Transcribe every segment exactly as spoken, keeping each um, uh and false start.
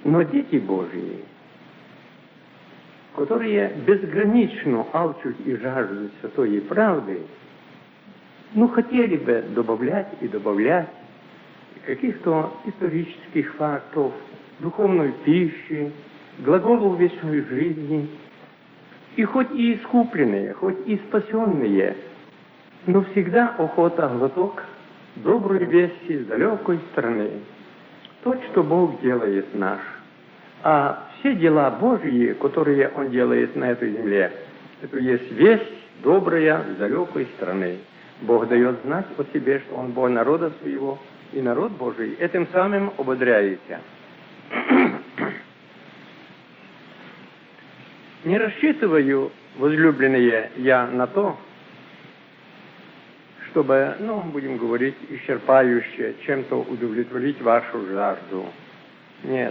Но дети Божьи, которые безгранично алчут и жаждут святой правды, ну, хотели бы добавлять и добавлять каких-то исторических фактов, духовной пищи, глаголов вечной жизни, и хоть и искупленные, хоть и спасенные, но всегда охота глоток доброй вести с далекой страны. То, что Бог делает наш. А все дела Божьи, которые Он делает на этой земле, это есть весть добрая с далекой страны. Бог дает знать о себе, что Он Бог народа своего, и народ Божий этим самым ободряется. Не рассчитываю, возлюбленные, я на то, чтобы, ну, будем говорить, исчерпающе, чем-то удовлетворить вашу жажду. Нет.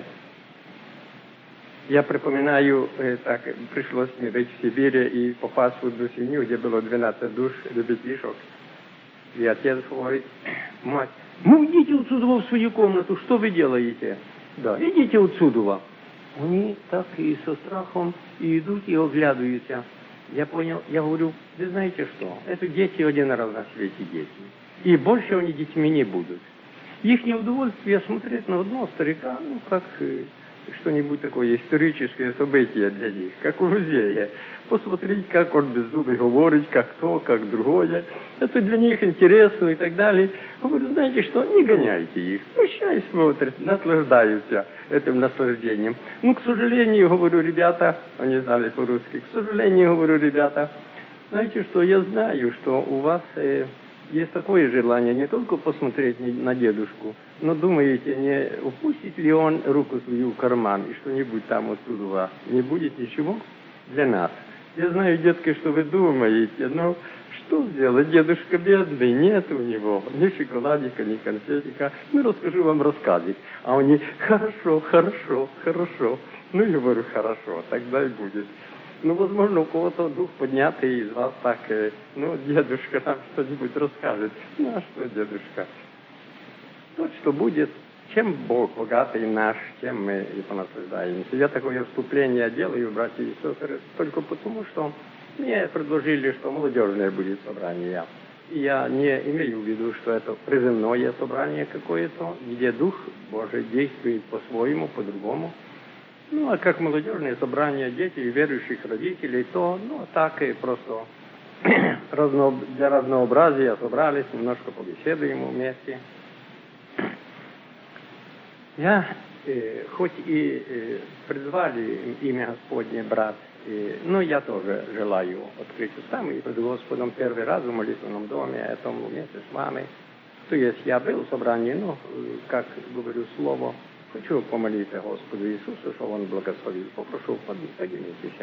Я припоминаю, э, так, пришлось мне быть в Сибири и попасть в одну семью, где было двенадцать душ, ребятишек. И отец говорит: мать, ну идите отсюда в свою комнату, что вы делаете? Да, идите отсюда. Они так и со страхом и идут, и оглядываются. Я понял, я говорю: вы знаете что, это дети один раз на свете дети. И больше они детьми не будут. Их неудовольствие смотреть на одного старика, ну, как что-нибудь такое историческое событие для них, как в музее. Посмотреть, как он без зубы говорит, как то, как другое. Это для них интересно и так далее. Я говорю: знаете что, не гоняйте их. Пущай смотрят, наслаждаются этим наслаждением. Ну, к сожалению, говорю, ребята, они знали по-русски, к сожалению, говорю, ребята, знаете что, я знаю, что у вас э, есть такое желание не только посмотреть на дедушку, но думаете, не упустит ли он руку свою в карман и что-нибудь там оттуда у вас? Не будет ничего для нас. Я знаю, детки, что вы думаете, но что сделать? Дедушка бедный, нет у него ни шоколадика, ни конфетика. Ну, расскажу вам рассказик. А они: хорошо, хорошо, хорошо. Ну, я говорю: хорошо, тогда и будет. Ну, возможно, у кого-то дух поднятый из вас так, э, ну, дедушка нам что-нибудь расскажет. Ну, а что, дедушка? То, что будет, чем Бог богатый наш, тем мы и понаслаждаемся. Я такое вступление делаю, братья и сестры, только потому, что мне предложили, что молодежное будет собрание. И я не имею в виду, что это приземное собрание какое-то, где Дух Божий действует по-своему, по-другому. Ну, а как молодежное собрание детей, верующих родителей, то, ну, так и просто разно, для разнообразия собрались, немножко побеседуем вместе. Я, э, хоть и э, призвали имя Господне, брат, э, но я тоже желаю открыть устами и пред Господом первый раз в молитвенном доме, этому вместе с вами. То есть я был в собрании, но, как говорю слово, хочу помолиться Господу Иисусу, чтобы Он благословил. Попрошу, поднимитесь.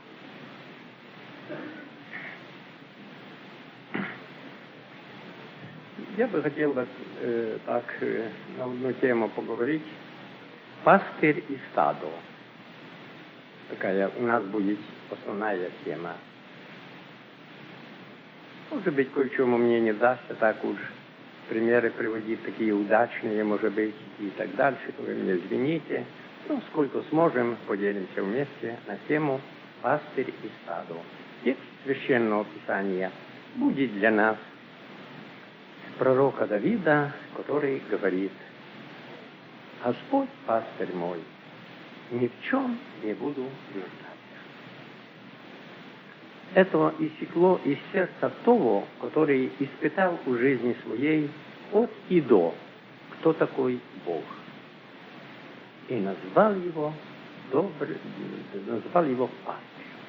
Я бы хотел э, так э, на одну тему поговорить. Пастырь и стадо. Такая у нас будет основная тема. Может быть, кое-чему мне не дастся так уж примеры приводить, такие удачные, может быть, и так дальше. Вы меня извините. Ну, сколько сможем, поделимся вместе на тему «Пастырь и стадо». Текст Священного Писания будет для нас пророка Давида, который говорит: «Господь, пастырь мой, ни в чем не буду нуждаться». Это иссекло из сердца того, который испытал в жизни своей от и до, кто такой Бог. И назвал его, добр... назвал его пастырем.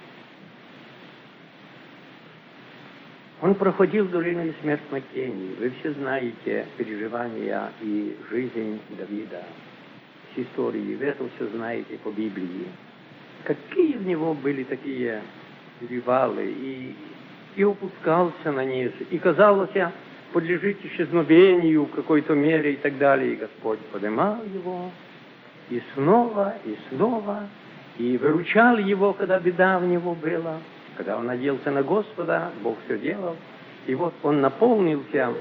Он проходил долину смертной тени. Вы все знаете переживания и жизнь Давида с историей. Вы это все знаете по Библии. Какие в него были такие перевалы, и, и опускался на низ, и, казалось, подлежит исчезновению в какой-то мере и так далее. И Господь поднимал его, и снова, и снова, и выручал его, когда беда в него была. Когда он надеялся на Господа, Бог все делал. И вот он наполнился,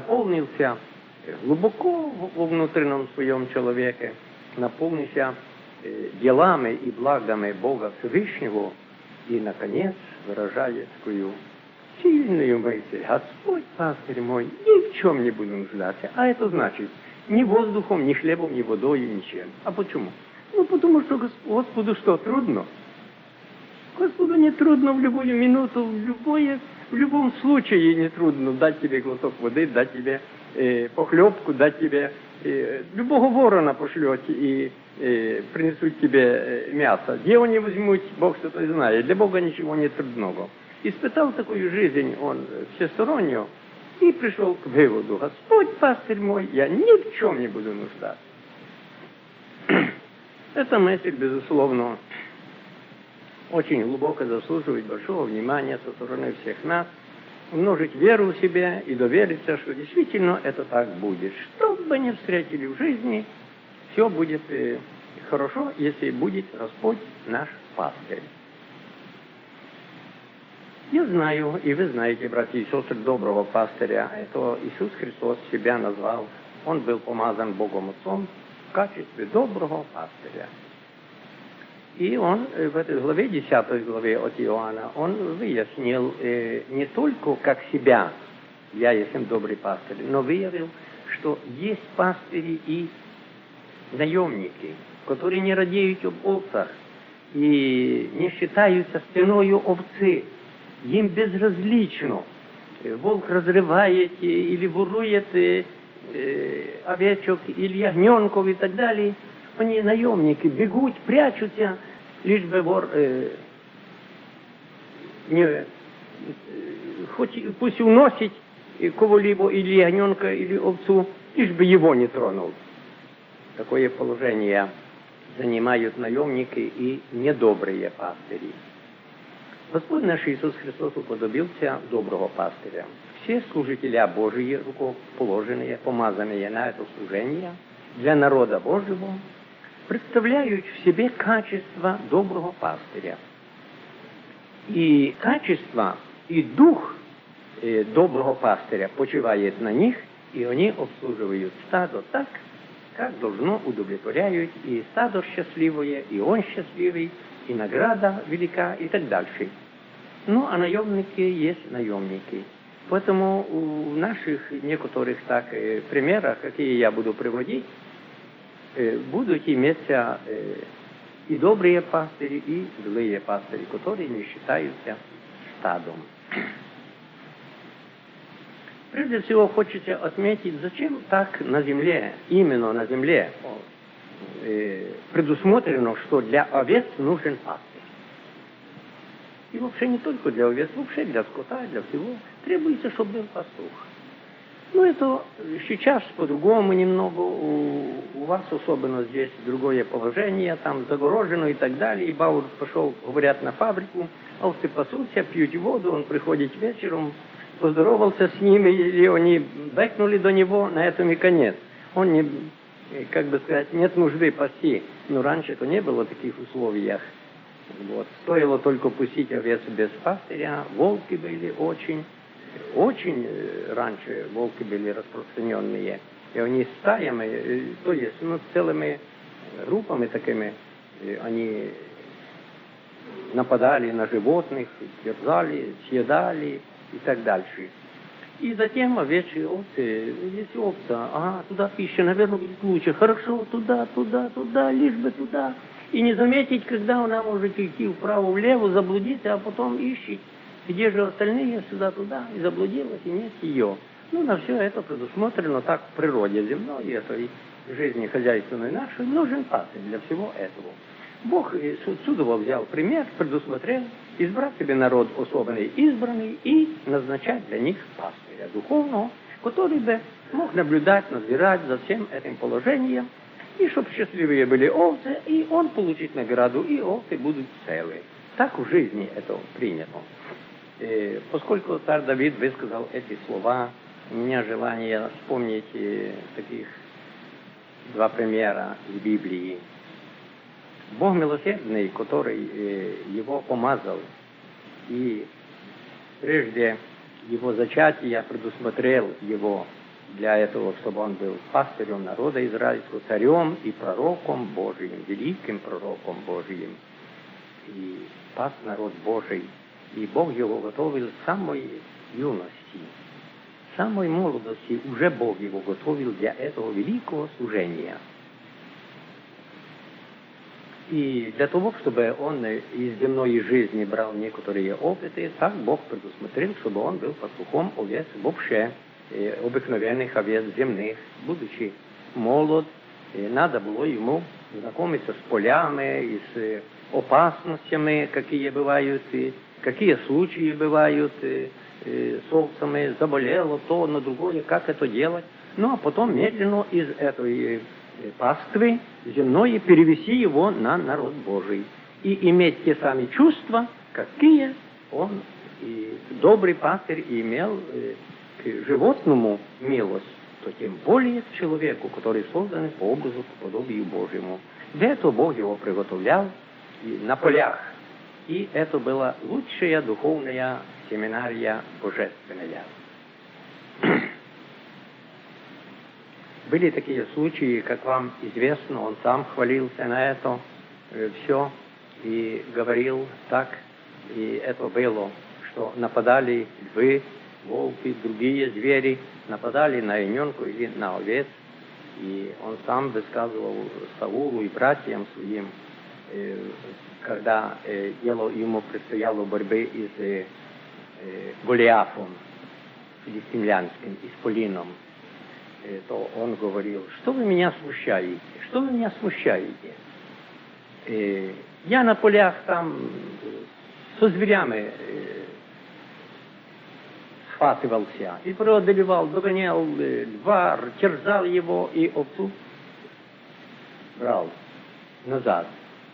наполнился глубоко во внутреннем своем человеке, наполнился э, делами и благами Бога Всевышнего и, наконец, выражает такую сильную мысль: Господь, пастырь мой, ни в чем не буду нуждаться. А это значит, ни воздухом, ни хлебом, ни водой, ничем. А почему? Ну, потому что Господу что, трудно? Господу не трудно в любую минуту, в, любое, в любом случае не трудно дать тебе глоток воды, дать тебе э, похлебку, дать тебе... Э, любого ворона пошлете и э, принесут тебе э, мясо. Где они возьмут, Бог что-то знает. Для Бога ничего не трудного. Испытал такую жизнь он всестороннюю и пришел к выводу: Господь, пастырь мой, я ни в чем не буду нуждаться. Эта мысль, безусловно, очень глубоко заслуживает большого внимания со стороны всех нас. Умножить веру в себя и довериться, что действительно это так будет. Что бы ни встретили в жизни, все будет э, хорошо, если будет Господь наш пастырь. Я знаю, и вы знаете, братья и сестры, доброго пастыря. Это Иисус Христос себя назвал. Он был помазан Богом Отцом в качестве доброго пастыря. И он в этой главе, десятой главе от Иоанна, он выяснил э, не только как себя, я есть добрый пастырь, но выявил, что есть пастыри и наемники, которые не радеют об овцах и не считаются стеною овцы. Им безразлично. Волк разрывает или ворует э, э, овечек или ягненков и так далее. Они наемники, бегут, прячутся, лишь бы вор э, не, э, хоть пусть уносит кого-либо, или ягненка, или овцу, лишь бы его не тронул. Такое положение занимают наемники и недобрые пастыри. Господь наш Иисус Христос уподобился доброго пастыря. Все служители Божии, рукоположенные, помазанные на это служение для народа Божьего, представляют в себе качество доброго пастыря. И качество, и дух э, доброго пастыря почивает на них, и они обслуживают стадо так, как должно удовлетворяют, и стадо счастливое, и он счастливый, и награда велика, и так дальше. Ну, а наемники есть наемники. Поэтому в наших некоторых так э, примерах, какие я буду приводить, э, будут иметься э, и добрые пастыри, и злые пастыри, которые не считаются стадом. Прежде всего, хочется отметить, зачем так на земле, именно на земле, э, предусмотрено, что для овец нужен пастырь. И вообще не только для овец, вообще для скота, для всего требуется, чтобы был пастух. Ну, это сейчас по-другому немного, у, у вас особенно здесь другое положение, там загорожено и так далее. И Баур пошел, говорят, на фабрику, а овцы пасутся, пьют воду, он приходит вечером, поздоровался с ними, и они бэкнули до него, на этом и конец. Он не, как бы сказать, нет нужды пасти. Но раньше это не было в таких условиях. Вот. Стоило только пустить овец без пастыря, волки были очень, очень раньше волки были распространенные. И они стаями, то есть ну, целыми группами такими, они нападали на животных, терзали, съедали и так дальше. И затем овечьи овцы, здесь овца, ага, туда пища, наверное, будет лучше, хорошо, туда, туда, туда, лишь бы туда. И не заметить, когда она может идти вправо-влево, заблудиться, а потом ищет, где же остальные, сюда-туда, и заблудилась, и нет ее. Ну, на все это предусмотрено так в природе земной, и этой жизни хозяйственной нашей нужен пастырь для всего этого. Бог отсюда взял пример, предусмотрел избрать себе народ особенный, избранный, и назначать для них пастыря духовного, который бы мог наблюдать, надзирать за всем этим положением, и чтобы счастливые были овцы, и он получит награду, и овцы будут целые. Так в жизни это принято. И поскольку царь Давид высказал эти слова, у меня желание вспомнить таких два примера из Библии. Бог милосердный, который его помазал, и прежде его зачатия предусмотрел его для этого, чтобы он был пастырем народа израильского, царем и пророком Божиим, великим пророком Божиим. И пас народ Божий. И Бог его готовил с самой юности, с самой молодости. Уже Бог его готовил для этого великого служения. И для того, чтобы он из земной жизни брал некоторые опыты, так Бог предусмотрел, чтобы он был пастухом овец вообще, обыкновенных овец земных. Будучи молод, надо было ему знакомиться с полями и с опасностями, какие бывают, и какие случаи бывают, и, и с овцами заболело то, на другое, как это делать. Ну, а потом медленно из этой паствы земной перевести его на народ Божий. И иметь те самые чувства, какие он, и добрый пастырь, имел к животному милость, то тем более к человеку, который создан по образу, по подобию Божьему. Для этого Бог его приготовлял и на полях. И это была лучшая духовная семинария божественная. Были такие случаи, как вам известно, он сам хвалился на это э, все и говорил так, и это было, что нападали львы, волки, другие звери, нападали на ягненку или на овец, и он сам высказывал Саулу и братьям своим, э, когда э, дело ему предстояло борьбы и с э, Голиафом, филистимлянским, и с Полином, то он говорил: что вы меня смущаете, что вы меня смущаете? И я на полях там со зверями схватывался и преодолевал, догонял льва, терзал его и овцу брал назад.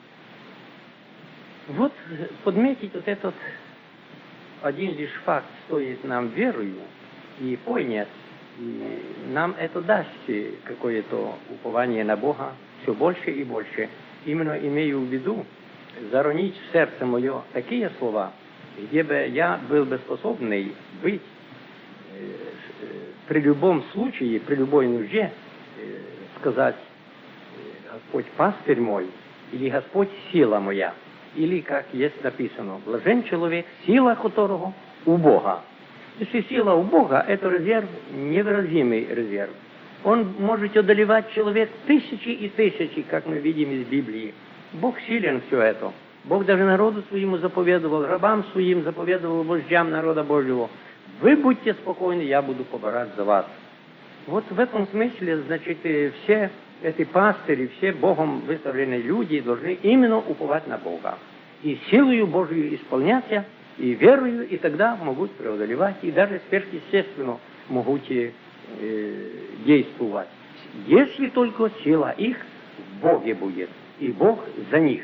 Вот подметить вот этот один лишь факт стоит нам верою и понять, и нам это даст какое-то упование на Бога все больше и больше. Именно имею в виду заронить в сердце мое такие слова, где бы я был бы способный быть э, э, при любом случае, при любой нужде, э, сказать: Господь пастырь мой, или Господь сила моя, или, как есть написано, блажен человек, сила которого у Бога. Если сила у Бога, это резерв, невыразимый резерв. Он может одолевать человек тысячи и тысячи, как мы видим из Библии. Бог силен все это. Бог даже народу своему заповедовал, рабам своим заповедовал, вождям народа Божьего: вы будьте спокойны, я буду поборать за вас. Вот в этом смысле, значит, все эти пастыри, все Богом выставленные люди должны именно уповать на Бога. И силою Божию исполняться, и верою, и тогда могут преодолевать, и даже сверхъестественно могут э, действовать. Если только сила их в Боге будет, и Бог за них.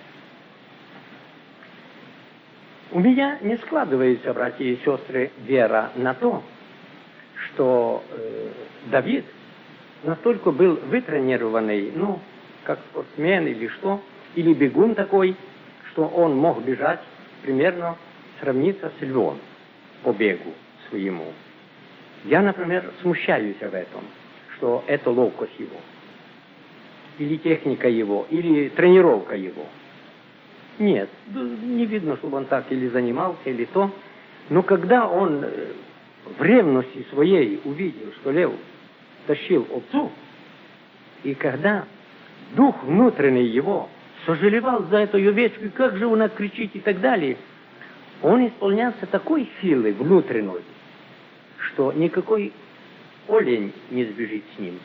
У меня не складывается, братья и сестры, вера на то, что э, Давид настолько был вытренированный, ну, как спортсмен или что, или бегун такой, что он мог бежать примерно сравниться с львом по бегу своему. Я, например, смущаюсь об этом, что это ловкость его, или техника его, или тренировка его. Нет, не видно, чтобы он так или занимался, или то. Но когда он в ревности своей увидел, что лев тащил овцу, и когда дух внутренний его сожалевал за эту овечку, и как же она кричит и так далее, он исполнялся такой силой внутренней, что никакой олень не сбежит с ним.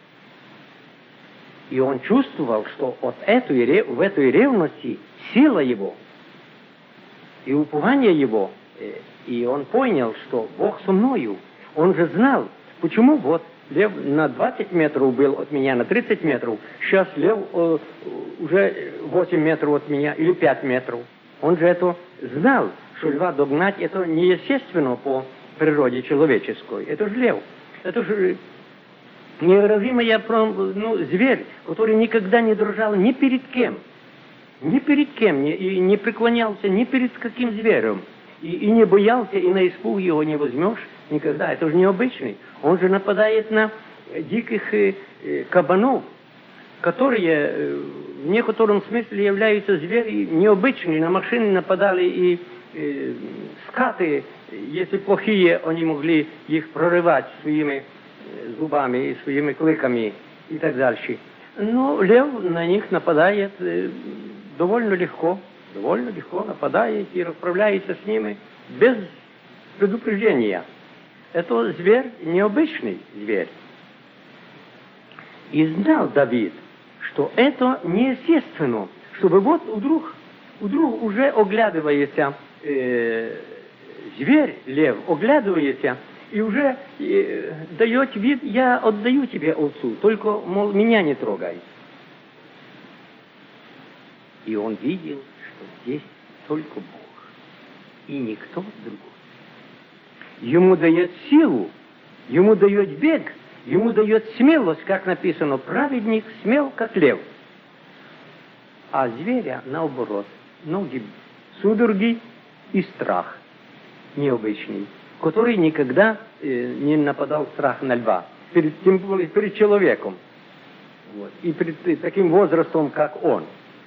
И он чувствовал, что от этой, в этой ревности сила его и упование его, и он понял, что Бог со мною. Он же знал, почему вот лев на двадцать метров был от меня, на тридцать метров, сейчас лев э, уже восемь метров от меня или пять метров. Он же это знал, что льва догнать это неестественно по природе человеческой. Это же лев. Это же невыразимый ну, зверь, который никогда не дрожал ни перед кем. Ни перед кем, ни, и не преклонялся ни перед каким зверем. И, и не боялся, и на испуг его не возьмешь, никогда. Это же необычный. Он же нападает на диких э, э, кабанов, которые э, в некотором смысле являются звери необычные. На машины нападали и э, скаты, если плохие, они могли их прорывать своими зубами и своими клыками и так дальше. Но лев на них нападает э, довольно легко, довольно легко нападает и расправляется с ними без предупреждения. Это зверь, необычный зверь. И знал Давид, что это неестественно, чтобы вот вдруг, вдруг уже оглядывается э, зверь, лев, оглядывается и уже э, дает вид: я отдаю тебе овцу, только, мол, меня не трогай. И он видел, что здесь только Бог и никто другой. Ему дает силу, ему дает бег, ему дает смелость, как написано: праведник смел, как лев. А зверя, наоборот, ноги, судороги и страх необычный, который никогда э, не нападал страх на льва, перед, тем более перед человеком, вот, и перед, перед таким возрастом, как он.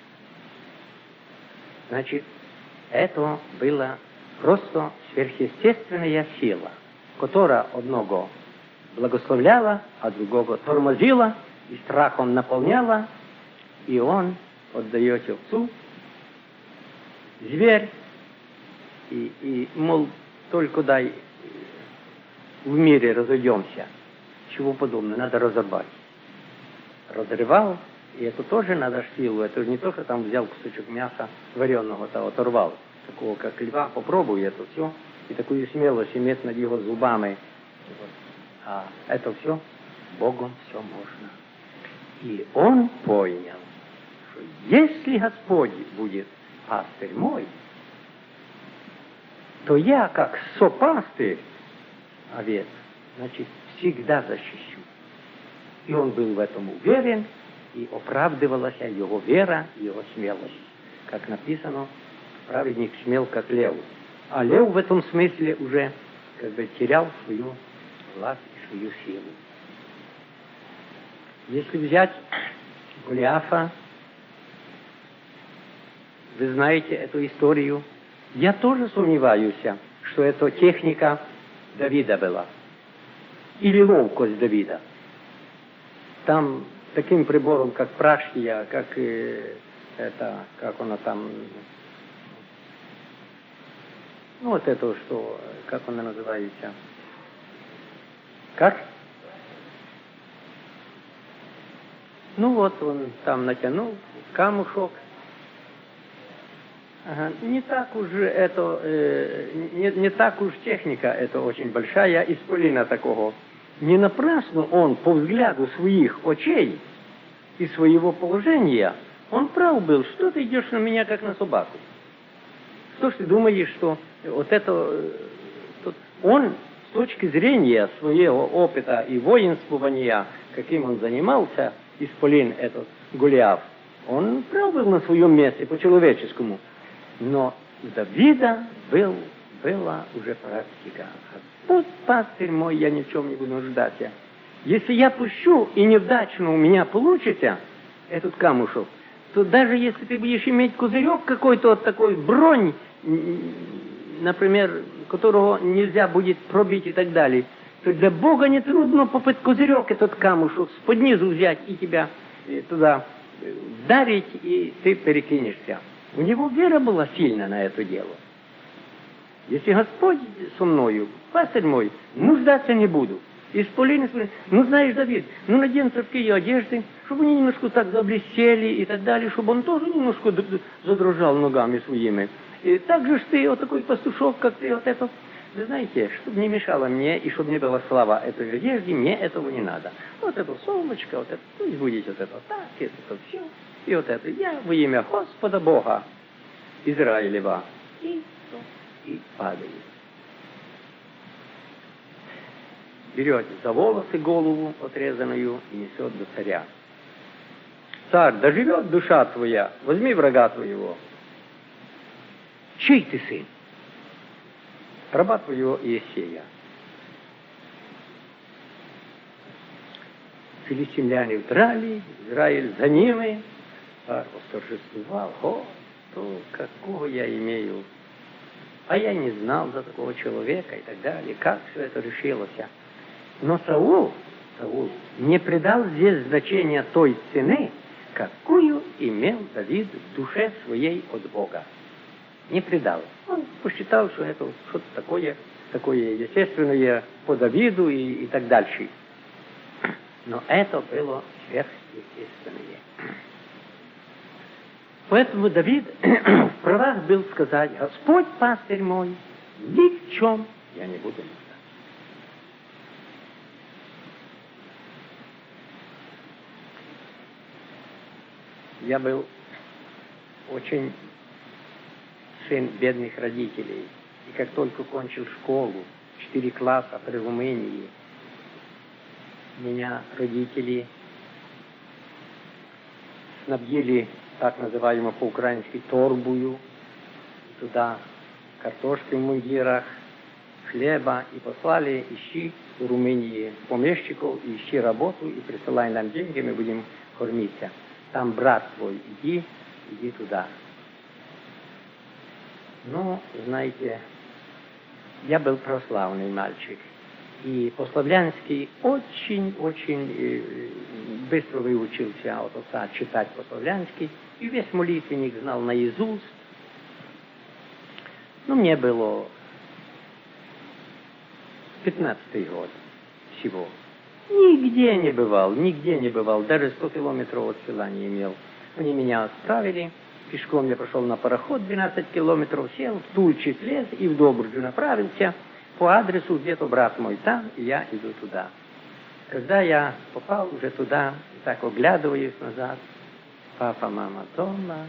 Значит, это была просто сверхъестественная сила, которая одного благословляла, а другого тормозила, и страхом наполняла, и он отдает овцу, зверь, и, и, мол, только дай в мире разойдемся. Чего подобного, надо разорвать. Разрывал, и это тоже надо силу, это же не то, что там взял кусочек мяса вареного, то оторвал. Такого, как льва, попробуй это все, и такую смелость иметь над его зубами. Вот. А это все, Богом все можно. И он понял, что если Господь будет пастырь мой, то я, как сопастырь овец, значит, всегда защищу. И он был в этом уверен, и оправдывалась его вера, его смелость. Как написано, праведник смел, как лев. А лев в этом смысле уже как бы терял свою власть и свою силу. Если взять Голиафа, вы знаете эту историю. Я тоже сомневаюсь, что это техника Давида была. Или ловкость Давида. Там таким прибором, как пращия, как э, это, как она там, ну вот это, что, как она называется? Как? Ну вот он там натянул камушок. Ага. Не так уж это, э, не, не так уж техника это очень большая, исполина такого. Не напрасно он по взгляду своих очей и своего положения, он прав был, что ты идешь на меня, как на собаку. Что ж ты думаешь, что вот это, он с точки зрения своего опыта и воинствования, каким он занимался, исполин этот Голиаф, он прав был на своем месте по-человеческому. Но у Давида был, была уже практика. Господь пастырь мой, я ни в чем не буду нуждаться. Если я пущу, и неудачно у меня получится этот камушек, то даже если ты будешь иметь козырек какой-то, вот такой бронь, например, которого нельзя будет пробить и так далее, то для Бога не трудно попытать козырек этот камушек с-под низу взять и тебя туда вдарить, и ты перекинешься. У него вера была сильна на это дело. Если Господь со мною, пастырь мой, нуждаться не буду. Исполин, исполин. Ну, знаешь, Давид, ну, надень такие одежды, чтобы они немножко так заблестели и так далее, чтобы он тоже немножко задрожал ногами своими. И так же ты, вот такой пастушок, как ты, вот это. Вы знаете, чтобы не мешало мне, и чтобы не было слава этой одежды, мне этого не надо. Вот это солнышко, вот это, пусть будет вот это так, это все. И вот это, я во имя Господа Бога Израилева. И, и падает. Берет за волосы голову отрезанную и несет до царя. Царь, да живет душа твоя, возьми врага твоего. Чей ты сын? Раба твоего Иисея. филистимляне вдрали, Израиль за ними, а восторжествовал, о, то какого я имею. А я не знал за такого человека и так далее, как все это решилось. Но Саул, Саул не придал здесь значения той цены, какую имел Давид в душе своей от Бога. Не придал. Он посчитал, что это что-то такое, такое естественное по Давиду и, и так дальше. Но это было сверхъестественное. Поэтому Давид в правах был сказать: Господь пастырь мой, ни в чем я не буду нуждаться. Я был очень сын бедных родителей. И как только кончил школу, четыре класса при Румынии, меня родители снабдили так называемую по-украински торбую, туда картошки в мундирах, хлеба, и послали: ищи в Румынии помещиков, ищи работу и присылай нам деньги, мы будем кормиться. Там брат твой, иди, иди туда. Ну, знаете, я был православный мальчик, и по-славянски очень-очень быстро выучился от отца читать по-славянски, и весь молитвенник знал наизусть. Ну, мне было пятнадцатый год всего. Нигде не бывал, нигде не бывал, даже сто километров от села не имел. Они меня отправили, пешком я пошел на пароход двенадцать километров, сел, в Тульчик лез и в Добруджу направился по адресу, где-то брат мой там, и я иду туда. Когда я попал уже туда, так оглядываюсь назад, папа, мама дома,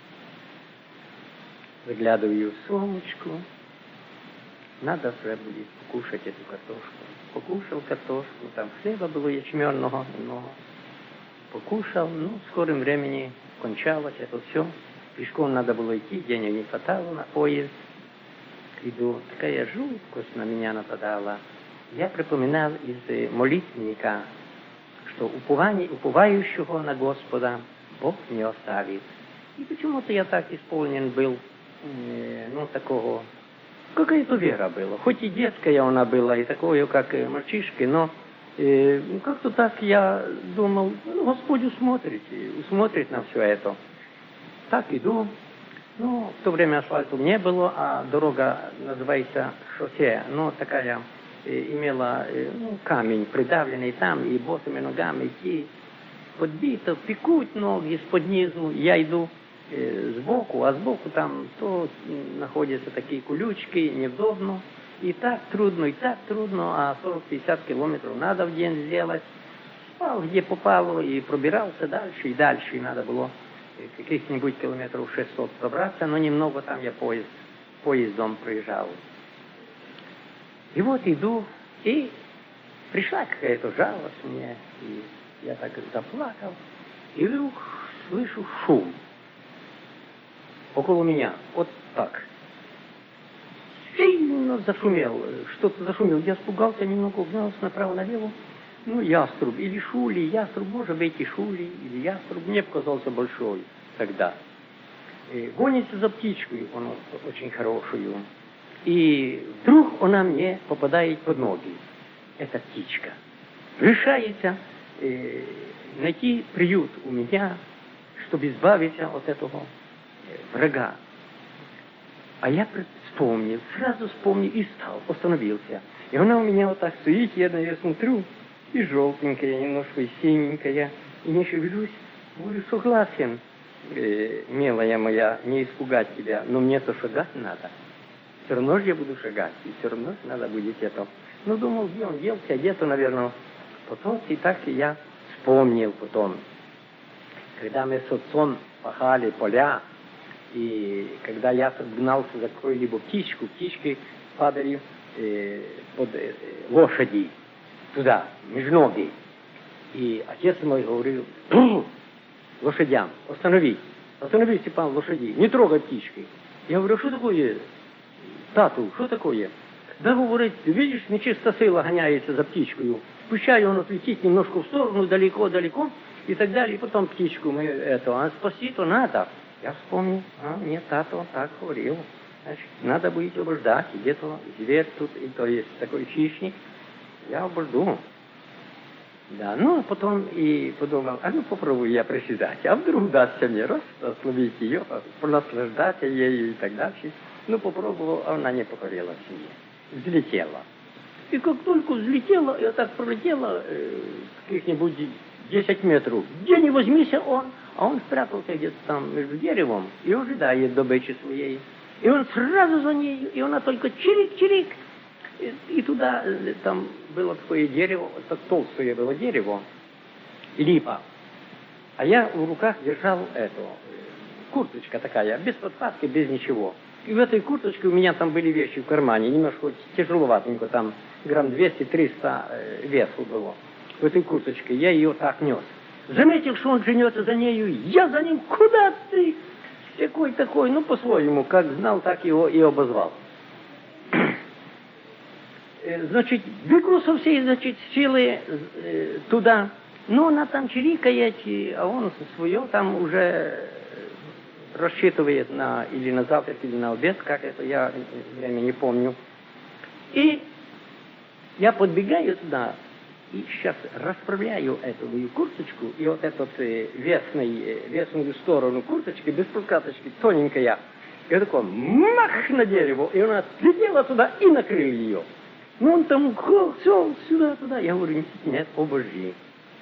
заглядываю в сумочку, надо уже будет покушать эту картошку. Покушал картошку, там хлеба было ячменного много. Покушал, ну, в скором времени кончалось это все. Пешком надо было идти, денег не хватало на поезд. Иду, такая жуткость на меня нападала. Я припоминал из молитвенника, что упование, уповающего на Господа Бог не оставит. И почему-то я так исполнен был, э, ну, такого... Какая-то вера была. Хоть и детская она была, и такое, как и мальчишки, но э, как-то так я думал, ну, Господь усмотрит, усмотрит на все это. Так иду. Ну, в то время асфальта не было, а дорога называется шоссе. Ну, такая э, имела э, ну, камень придавленный там, и босыми ногами идти. Подбито, пекут ноги из-под низу. Я иду сбоку, а сбоку там то находятся такие колючки, неудобно, и так трудно, и так трудно, а сорок-пятьдесят километров надо в день сделать. Спал, где попало, и пробирался дальше и дальше, и надо было каких-нибудь километров шестьсот пробраться, но немного там я поезд, поездом проезжал. И вот иду, и пришла какая-то жалость мне, и я так заплакал, и вдруг слышу шум. Около меня, вот так. Сильно зашумел, что-то зашумел. Я испугался, немного угнался направо-налево. Ну, яструб, или шули, яструб, может быть, и шули, или яструб. Мне показался большой тогда. И гонится за птичкой, он очень хорошую. И вдруг она мне попадает под ноги. Это птичка. Решается э, найти приют у меня, чтобы избавиться от этого врага. А я вспомнил, сразу вспомнил и стал, остановился. И она у меня вот так стоит, я на нее смотрю, и желтенькая, немножко и синенькая, и не шевелюсь. Говорю, согласен, э, милая моя, не испугать тебя, но мне-то шагать надо. Все равно же я буду шагать, и все равно надо будет это. Ну, думал, где он делся, где-то, наверное, потом, и так и я вспомнил потом. Когда мы с отцом пахали поля, и когда я гнался за какую-либо птичку, птички падали э, под э, лошади туда, между ноги. И отец мой говорил: лошадям, остановись, остановись, Степан, лошади, не трогай птички. Я говорю, что такое, тату, что такое? Да, говорит, видишь, нечиста сила гоняется за птичкою. Пущаю, он отлетит немножко в сторону, далеко-далеко, и так далее. И потом птичку мы, это, а спасти то надо. Я вспомнил, а, нет, тато так говорил. Значит, надо будет обождать, где-то зверь тут, и то есть такой хищник. Я обожду. Да, ну, а потом и подумал, а ну попробую я приседать, а вдруг удастся мне раз, ослабить ее, наслаждаться ею и так дальше. Ну, попробовал, а она не покорилась мне. Взлетела. И как только взлетела, я так пролетела э, каких-нибудь десять метров. Где не возьмись он, а он спрятался где-то там между деревом и ожидает добычи своей. И он сразу за ней, и она только чирик-чирик. И, и туда, там было такое дерево, это толстое было дерево, липа. А я в руках держал эту, курточка такая, без подпадки, без ничего. И в этой курточке у меня там были вещи в кармане, немножко тяжеловатенько, там грамм двести-триста весу было. В этой курточке я ее так нес. Заметил, что он женется за нею, я за ним, куда ты? Какой такой, ну по-своему, как знал, так его и обозвал. Значит, бегу со всей, значит, силы э, туда. Ну, она там чирикает, а он свое там уже рассчитывает на, или на завтрак, или на обед, как это, я время не помню. И я подбегаю туда, и сейчас расправляю эту мою курточку, и вот эту э, весной, весную сторону курточки, без подкаточки, тоненькая. Я такой, мах на дерево, и она слетела туда и накрыл ее. Ну, он там, все, сюда, туда. Я говорю, нет, обожди.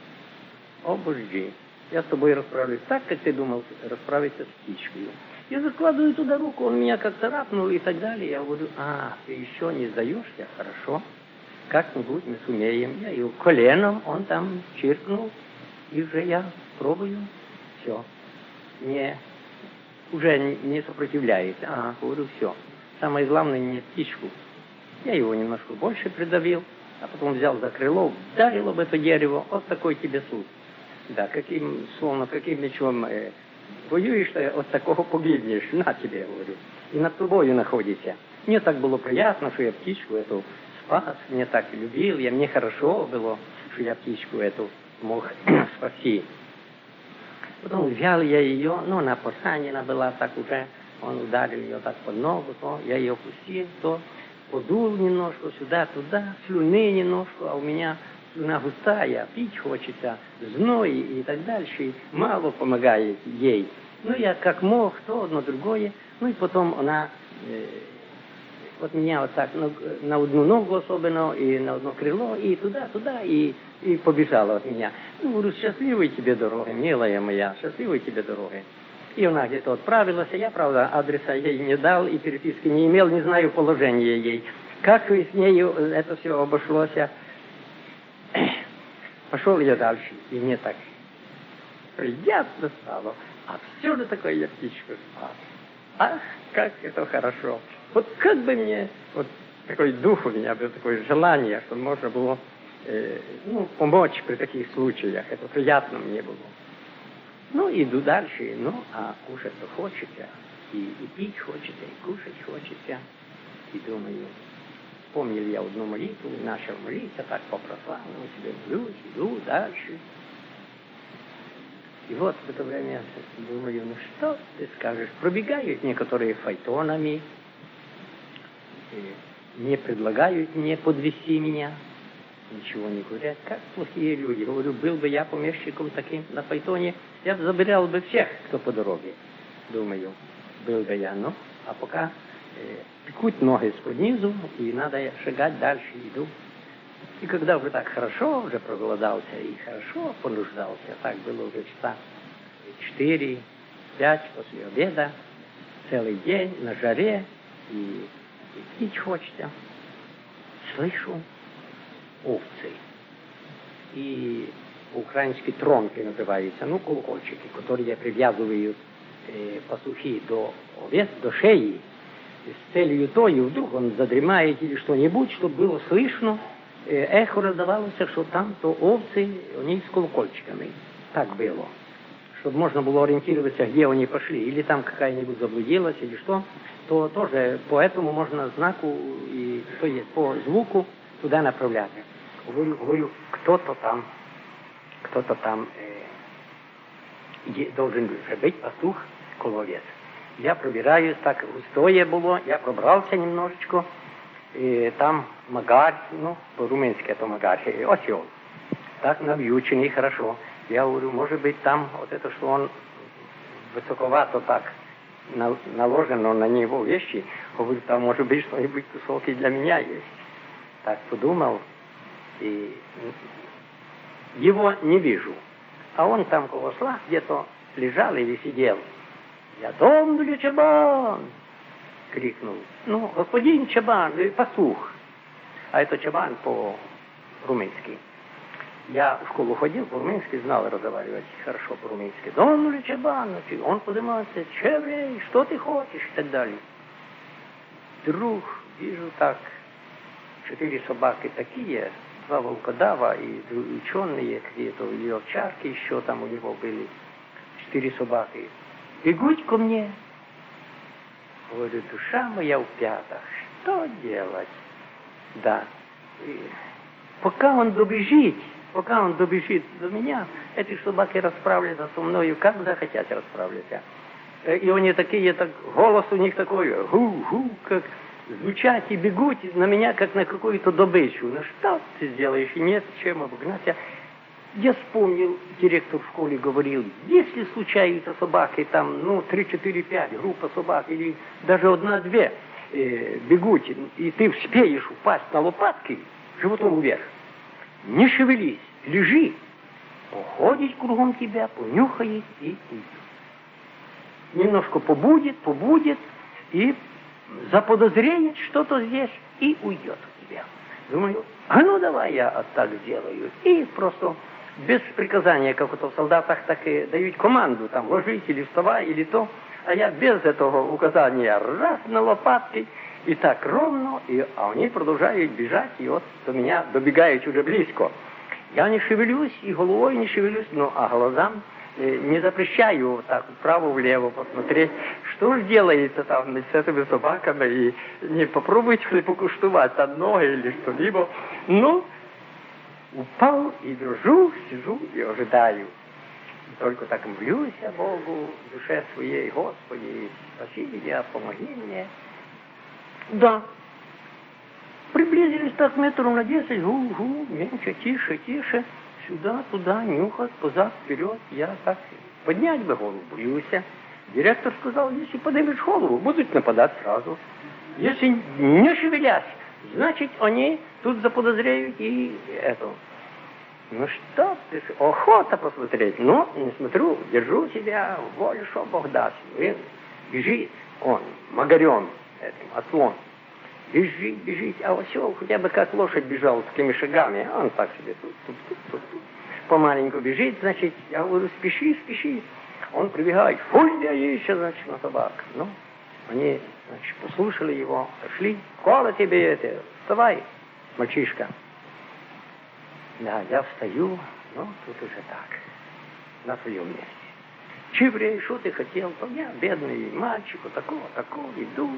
Обожди. Я с тобой расправлюсь так, как ты думал расправиться с птичкой. Я закладываю туда руку, он меня как царапнул и так далее. Я говорю, а, ты еще не сдаешься? Хорошо. Как-нибудь мы сумеем. Я его коленом, он там чиркнул, и уже я пробую. Все. Не, уже не сопротивляется. Ага, говорю, все. Самое главное, не птичку. Я его немножко больше придавил, а потом взял за крыло, ударил об это дерево. Вот такой тебе суд. Да, каким, словно, каким мечом э, воюешь, от такого погибнешь. На тебе, говорю. И над тобою находишься. Мне так было приятно, что я птичку эту спас. Мне так любил, я, мне хорошо было, что я птичку эту мог спасти. Потом взял я ее, ну, она поранена была так уже. Он ударил ее так под ногу, то я ее пустил, то подул немножко сюда-туда, слюны немножко, а у меня слюна густая, пить хочется, зной и так дальше, и мало помогает ей. Ну, я как мог, то одно, другое, ну, и потом она, э, вот меня вот так, ну, на одну ногу особенно, и на одно крыло, и туда-туда, и, и побежала от меня. Ну, говорю, счастливой тебе дороги, милая моя, счастливой тебе дороги. И она где-то отправилась, я, правда, адреса ей не дал, и переписки не имел, не знаю положения ей. Как с нею это все обошлось. Пошел я дальше, и мне так приятно стало. А все же такое я птичку спас. Ах, как это хорошо. Вот как бы мне, вот такой дух у меня был, такое желание, что можно было э, ну, помочь при таких случаях. Это приятно мне было. Ну, иду дальше, ну, а кушать-то хочется, и, и пить хочется, и кушать хочется. И думаю, помнил я одну молитву, начал молиться, так по православному себе молюсь, иду дальше. И вот в это время думаю, ну что ты скажешь, пробегают некоторые файтонами, не предлагают мне подвезти меня. Ничего не говорят, как плохие люди. Говорю, был бы я помещиком таким на файтоне, я бы забирал бы всех, кто по дороге. Думаю, был бы я, ну, а пока э, пекут ноги с-под низу, и надо шагать дальше, иду. И когда уже так хорошо, уже проголодался и хорошо понуждался, так было уже часа четыре, пять после обеда, целый день на жаре, и, и пить хочется. Слышу, овцы. И по-украински тронки называются, ну, колокольчики, которые привязывают э, пастухи до овец, до шеи, с целью той, вдруг он задремает или что-нибудь, чтобы было слышно, э, эхо раздавалось, что там то овцы, они с колокольчиками. Так было. Чтобы можно было ориентироваться, где они пошли. Или там какая-нибудь заблудилась, или что, то тоже по этому можно знаку, и, то есть по звуку, туда направляться. Говорю, говорю, кто-то там, кто-то там э, должен же быть пастух, колодец. Я пробираюсь, так густое было, я пробрался немножечко, и там магарь, ну, по-румынски это магарь, осел. Так навьюченный, хорошо. Я говорю, может быть, там вот это, что он высоковато так наложено на него вещи, говорю, там может быть что-нибудь кусок и для меня есть. Так подумал, и его не вижу. А он там около осла где-то лежал или сидел. «Я дом для чабан!» — крикнул. «Ну, господин чабан, пастух!» А это чабан по-румынски. Я в школу ходил, по-румынски знал разговаривать хорошо по-румынски. «Дом для чабан!» Он поднимался. «Чеврей, что ты хочешь?» и так далее. Вдруг вижу так, четыре собаки такие, два волкодава и ученые, какие-то или овчарки еще там у него были, четыре собаки. Бегут ко мне. Говорю, душа моя в пятах, что делать? Да. И пока он добежит, пока он добежит до меня, эти собаки расправляются со мною, как захотят расправляться. И они такие, так, голос у них такой, гу-гу, как звучат и бегут на меня, как на какую-то добычу. Ну что ты сделаешь? И нет чем обогнаться. Я вспомнил, директор в школе говорил, если случаются собаки, там, ну, три, четыре, пять, группа собак, или даже одна-две э, бегут, и ты успеешь упасть на лопатки животом вверх, не шевелись, лежи, походит кругом тебя, понюхает и уйдет. Немножко побудет, побудет, и заподозреет что-то здесь, и уйдет от тебя. Думаю, а ну давай я так сделаю. И просто без приказания, как это в солдатах, так и дают команду, там, ложись или вставай, или то. А я без этого указания раз на лопатки, и так ровно, и, а они продолжают бежать, и вот до меня добегают уже близко. Я не шевелюсь, и головой не шевелюсь, ну, а глазам э, не запрещаю вот так вправо-влево посмотреть, что же делается там с этими собаками, и не попробуйте ли покуштовать одно или что-либо. Ну, упал и держу, сижу и ожидаю. Только так молюсь я Богу, в душе своей, Господи, спаси меня, помоги мне. Да. Приблизились так метров на десять, гу-гу, меньше, тише, тише, сюда, туда, нюхать, позад, вперед. Я так поднять бы голову, боюсь. Директор сказал, если поднимешь голову, будут нападать сразу. Если не шевелясь, значит, они тут заподозреют и это. Ну что ты, охота посмотреть. Но не смотрю, держу себя, волю, что Бог даст. И бежит он, магарем этим, ослон. Бежит, бежит, а осел хотя бы как лошадь бежал такими шагами, а он так себе тут, тут, тут, тут, тут. Помаленьку бежит, значит, я говорю, спеши, спеши. Он прибегает, фу, я еще, значит, на собак. Ну, они, значит, послушали его, пошли. Кола тебе это, вставай, мальчишка. Да, я встаю, ну, тут уже так, на своем месте. Чеврей, что ты хотел? То я, бедный мальчик, вот такого, такого, иду.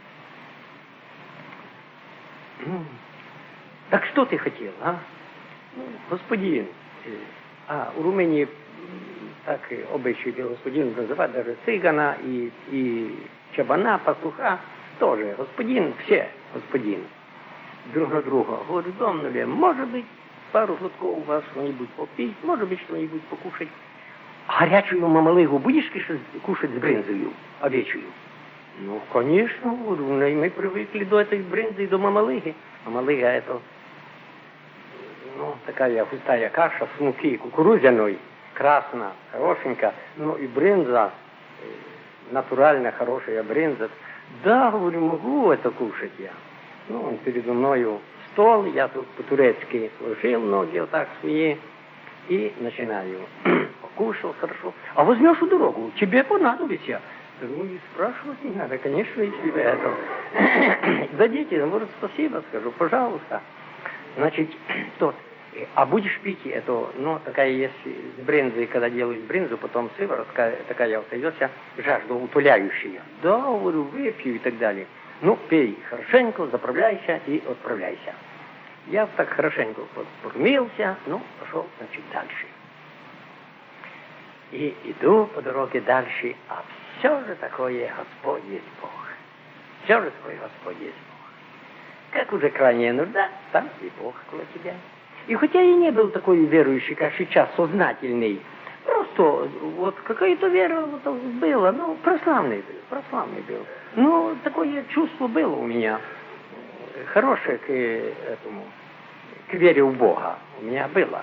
Так что ты хотел, а? Ну, господин, а у Румынии так и обычай господин называть даже цыгана и, и чабана, пастуха, тоже господин, все господин, друг на друга. Говорю, домнули, может быть, пару глотков у вас что-нибудь попить, может быть, что-нибудь покушать. Горячую мамалыгу будешь кушать с брынзою, овечью? Ну, конечно, говорю, мы привыкли до этой брынзы и до мамалыги. Мамалыга это, ну, такая густая каша с муки кукурузяной, красная, хорошенькая, ну и брынза, натуральная, хорошая брынза. Да, говорю, могу это кушать я. Ну, он передо мною стол, я тут по-турецки сложил ноги вот так свои и начинаю. Покушал хорошо. А возьмешь у дорогу, тебе понадобится. Ну, и спрашивать не надо, конечно, если вы это дадите, может, спасибо скажу, пожалуйста. Значит, тот, а будешь пить это, ну, такая есть с брынзой, когда делают брынзу, потом сыворотка, такая остается, жажда утоляющая. Да, говорю, выпью и так далее. Ну, пей хорошенько, заправляйся и отправляйся. Я так хорошенько покормился, ну, пошел, значит, дальше. И иду по дороге дальше, а все же такое Господь есть Бог. Все же такое Господь есть Бог. Как уже крайняя нужда, там и Бог около тебя. И хотя я не был такой верующий, как сейчас, сознательный, просто вот какая-то вера вот была, ну, православный был, православный был. Ну, такое чувство было у меня, хорошее к этому, к вере в Бога у меня было.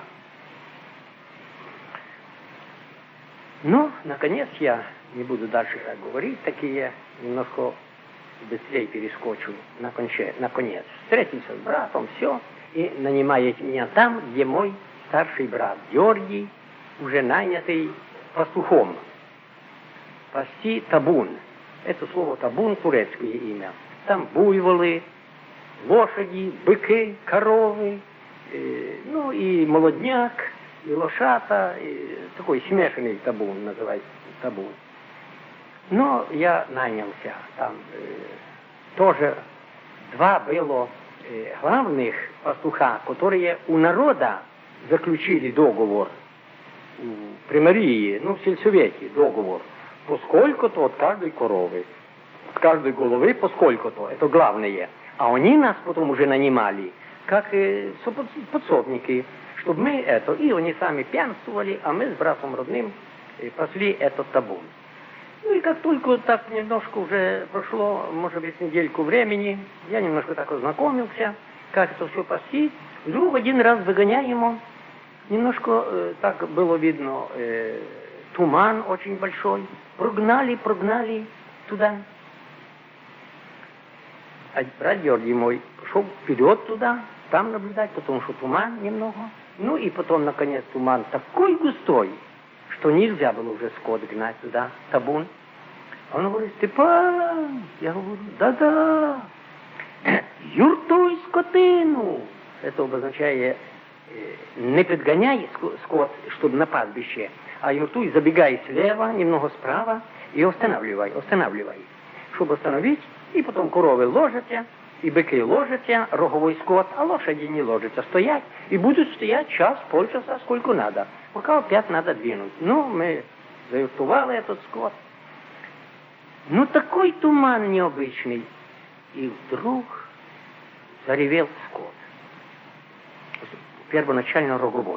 Но, наконец, я не буду дальше так говорить, такие немножко быстрее перескочу на, конче, на конец. Встретился с братом, все, и нанимает меня там, где мой старший брат Георгий, уже нанятый пастухом, пасти табун. Это слово табун, турецкое имя. Там буйволы, лошади, быки, коровы, э, ну и молодняк, и лошата, и такой смешанный табун называется табун. Но я нанялся там. Э, тоже два было э, главных пастуха, которые у народа заключили договор в примарии, ну, в сельсовете договор, поскольку-то от каждой коровы, от каждой головы поскольку-то, это главное. А они нас потом уже нанимали, как э, подсобники, чтобы мы это, и они сами пьянствовали, а мы с братом родным э, пасли этот табун. Ну и как только так немножко уже прошло, может быть, недельку времени, я немножко так ознакомился, как это все пасти, вдруг один раз выгоняем, немножко э, так было видно, э, туман очень большой, прогнали, прогнали туда. А брат Георгий мой пошел вперед туда, там наблюдать, потому что туман немного. Ну и потом, наконец, туман такой густой, что нельзя было уже скот гнать туда, табун. Он говорит: Степан, я говорю: да-да, юртуй скотину. Это обозначает, не подгоняй скот, чтобы на пастбище, а юртуй, забегай слева, немного справа и останавливай, останавливай. Чтобы остановить, и потом коровы ложатся, и быки ложатся, роговой скот, а лошади не ложатся, стоять, и будут стоять час, полчаса, сколько надо, пока опять надо двинуть. Ну, мы заюртували этот скот. Ну, такой туман необычный. И вдруг заревел скот. Первоначально роговой.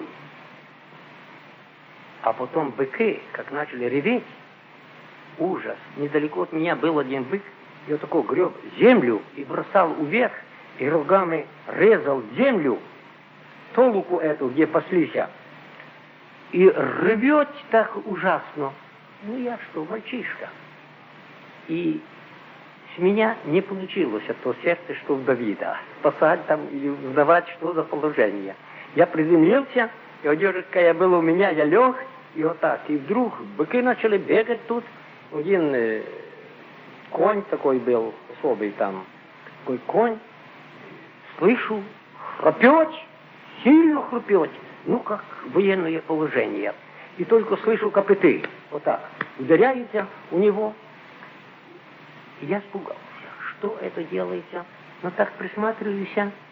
А потом быки, как начали реветь, ужас. Недалеко от меня был один бык, и вот такой греб землю и бросал вверх, и рогами резал землю, толуку эту, где паслись, и рвет так ужасно. Ну, я что, мальчишка. И с меня не получилось то сердце, что у Давида. Спасать там или узнавать, что за положение. Я приземлился, и одежда какая была у меня, я лег, и вот так. И вдруг быки начали бегать тут. Один э, конь такой был, особый там, такой конь. Слышу, храпет, сильно храпет. Ну, как военное положение. И только слышу копыты. Вот так. Ударяются у него. И я испугался. Что это делается? Но так присматриваюсь.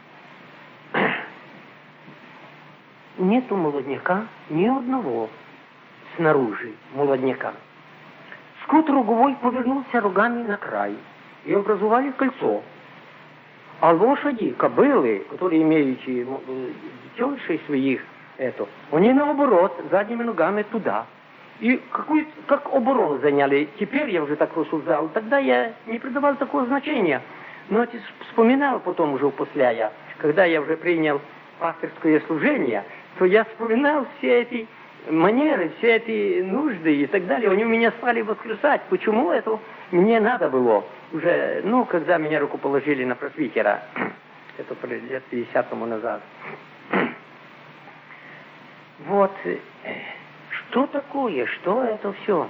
Нету молодняка ни одного снаружи молодняка. Скот роговой повернулся рогами на край и образовали кольцо. А лошади, кобылы, которые имеют детенышей своих, это, они наоборот, задними ногами туда. И какой, как оборот заняли. Теперь я уже так рассуждал. Тогда я не придавал такого значения. Но вспоминал потом уже после я, когда я уже принял пастырское служение, то я вспоминал все эти манеры, все эти нужды и так далее. Они у меня стали воскресать. Почему это мне надо было уже, ну, когда меня руку положили на пресвитера, это лет пятьдесят тому назад. Вот, что такое, что это все?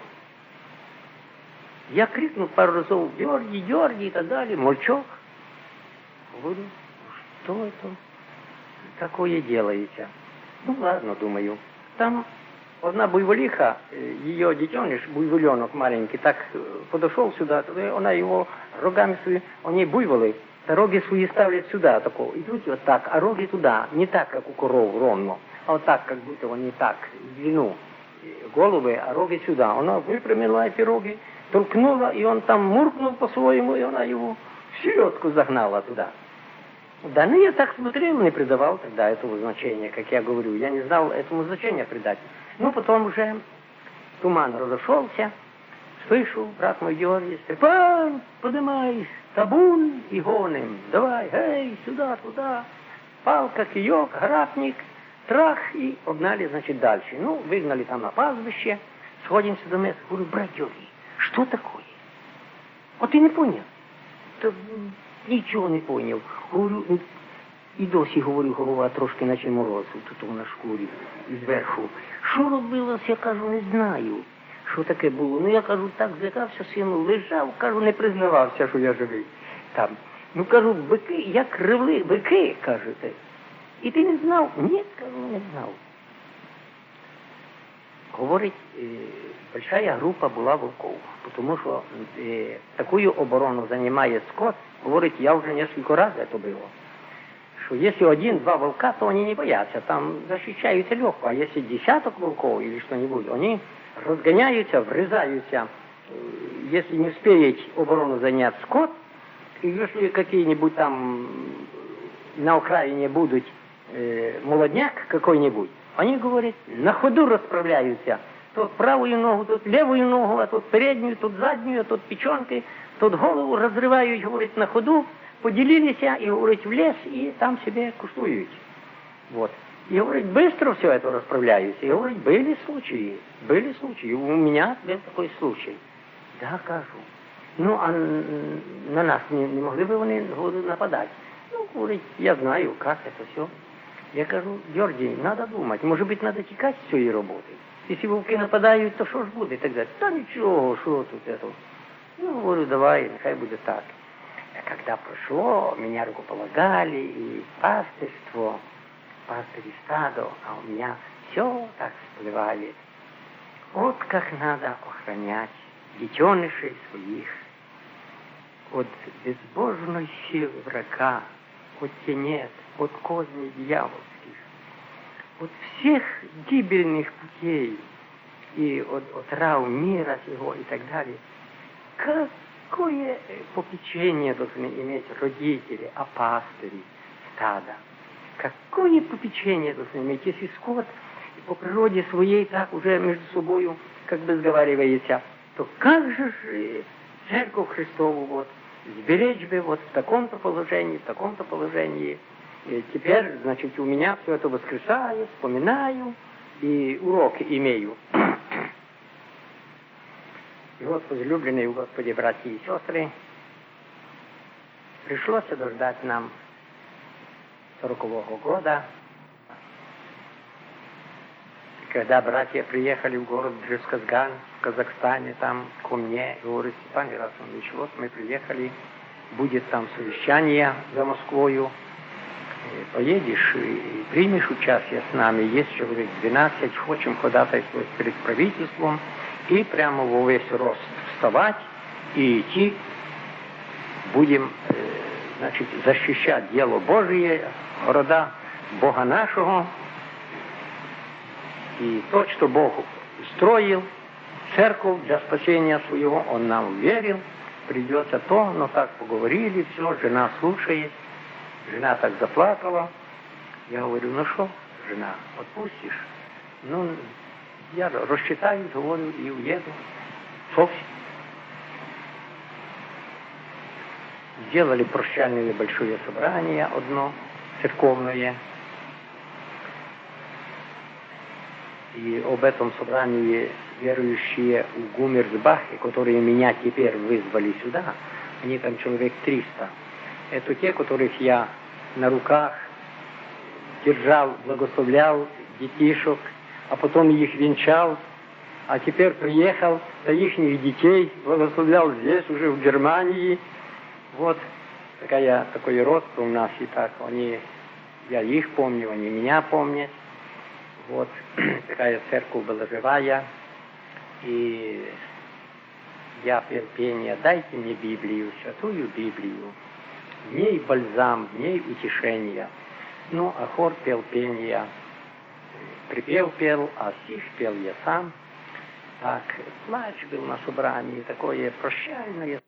Я крикнул пару разов: Георгий, Георгий и так далее, мальчок. Говорю: что это такое делаете? Ну ладно, думаю. Там одна буйволиха, ее детеныш, буйволенок маленький, так подошел сюда, она его рогами своими, они буйволы, роги свои ставят сюда, такого, идут вот так, а роги туда, не так, как у коров, ровно, а вот так, как будто он не так, в длину головы, а роги сюда. Она выпрямила эти роги, толкнула, и он там муркнул по-своему, и она его в селедку загнала туда. Да, ну я так смотрел, не придавал тогда этого значения, как я говорю. Я не знал этому значения придать. Ну, потом уже туман разошелся. Слышу, брат мой Георгий, Степан, поднимай табун и гоним. Давай, эй, сюда, туда. Палка, киек, грабник, трах, и погнали, значит, дальше. Ну, выгнали там на пастбище, сходимся до места. Говорю, брат Георгий, что такое? Вот ты не понял? Да, нічого не поняв. Говорю, і досі, говорю, голова трошки наче морозу, тут на шкурі, зверху. Що робилось, я кажу, не знаю, що таке було. Ну, я кажу, так злякався, сину, лежав, кажу, не признавався, що я живий там. Ну, кажу, бики, як ревли, бики, кажете. І ти не знав? Ні, кажу, не знав. Говорить, большая группа была волков, потому что э, такую оборону занимает скот. Говорит, я уже несколько раз это было, что если один-два волка, то они не боятся, там защищаются легко, а если десяток волков или что-нибудь, они разгоняются, врезаются, если не успеет оборону занять скот, и если какие-нибудь там на окраине будут э, молодняк какой-нибудь, они, говорят, на ходу расправляются. Тут правую ногу, тут левую ногу, а тут переднюю, тут заднюю, а тут печенкой, тут голову разрывают, говорит, на ходу, поделились и, говорит, в лес, и там себе куштуют. Вот. И, говорит, быстро все это расправляются. И, говорит, были случаи, были случаи. У меня был такой случай. Да, кажу. Ну, а на нас не, не могли бы они нападать? Ну, говорит, я знаю, как это все. Я кажу, Георгий, надо думать, может быть, надо текать с своей работы. Если волки нападают, то что ж будет тогда? Да ничего, что тут это? Ну, говорю, давай, нехай будет так. А когда прошло, меня рукополагали, и пастырство, пастырь и стадо, а у меня все так всплывает. Вот как надо охранять детенышей своих от безбожной силы врага, от тенет, от козней дьявольских, от всех гибельных путей и от, от травм мира сего и так далее. Какое попечение должны иметь родители о пастыре стада? Какое попечение должны иметь, если скот по природе своей так уже между собой как бы сговаривается, то как же церковь Христову вот сберечь бы вот в таком-то положении, в таком-то положении. И теперь, значит, у меня все это воскресаю, вспоминаю и урок имею. И вот, возлюбленные у Господи братья и сестры, пришлось дождать нам сорокового года. И когда братья приехали в город Джевказган в Казахстане, там ко мне, и говорят, Степан Герасимович, вот мы приехали, будет там совещание за Москвою, поедешь и примешь участие с нами, есть человек двенадцать, хотим ходатайствовать перед правительством и прямо во весь рост вставать и идти, будем, значит, защищать дело Божие, города Бога нашего, и то, что Бог строил, церковь для спасения своего, Он нам верил, придется то, но так поговорили, все, жена слушает. Жена так заплакала. Я говорю, ну что, жена, отпустишь? Ну, я рассчитаюсь, говорю, и уеду. Совсем. Сделали прощальное большое собрание одно, церковное. И об этом собрании верующие в Гумерсбахе, которые меня теперь вызвали сюда, они там человек триста. Это те, которых я на руках держал, благословлял детишек, а потом их венчал, а теперь приехал до их детей, благословлял здесь, уже в Германии. Вот такая, такой род у нас, и так они, я их помню, они меня помнят. Вот такая церковь была живая, и я пел пение, дайте мне Библию, святую Библию. в ней бальзам, в ней утешение. Ну, а хор пел пение, припев пел, а стих пел я сам. Так, плач был на собрании, такое прощальное.